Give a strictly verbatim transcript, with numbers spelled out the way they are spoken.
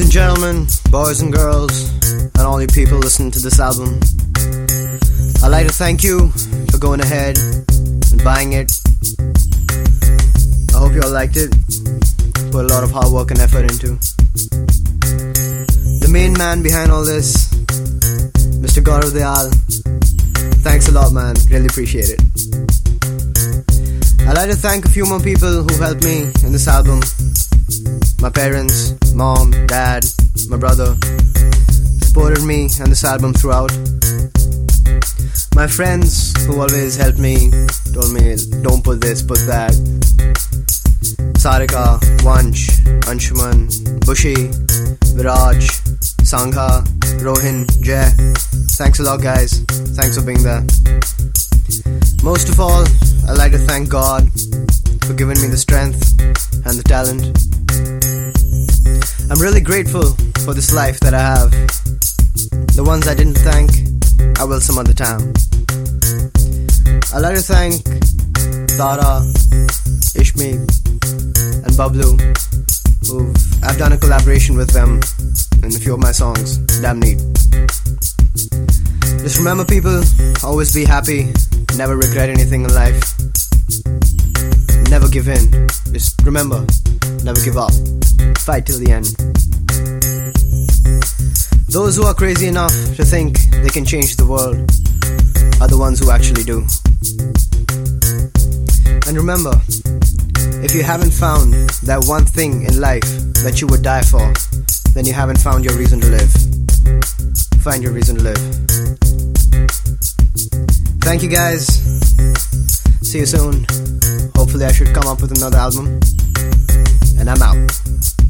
Ladies and gentlemen, boys and girls, and all you people listening to this album, I'd like to thank you for going ahead and buying it. I hope you all liked it. Put a lot of hard work and effort into. The main man behind all this, Mister Gaurav Dayal. Thanks a lot, man. Really appreciate it. I'd like to thank a few more people who helped me in this album. My parents, mom, dad, my brother, supported me and this album throughout. My friends who always helped me, told me, don't put this, put that. Sarika, Vansh, Anshuman, Bushi, Viraj, Sangha, Rohin, Jay. Thanks a lot, guys. Thanks for being there. Most of all, I'd like to thank God for giving me the strength and the talent. I'm really grateful for this life that I have. The ones I didn't thank, I will some other time. I'd like to thank Tara, Ishmi, and Bablu, who I've done a collaboration with them in a few of my songs. Damn neat. Just remember, people, always be happy, never regret anything in life. Never give in. Just remember, never give up. Fight till the end. Those who are crazy enough to think they can change the world are the ones who actually do. And remember, if you haven't found that one thing in life that you would die for, then you haven't found your reason to live. Find your reason to live. Thank you, guys. See you soon. Hopefully I should come up with another album. And I'm out.